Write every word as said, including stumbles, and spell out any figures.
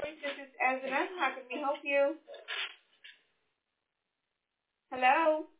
This is Ezra. How can we help you? Hello?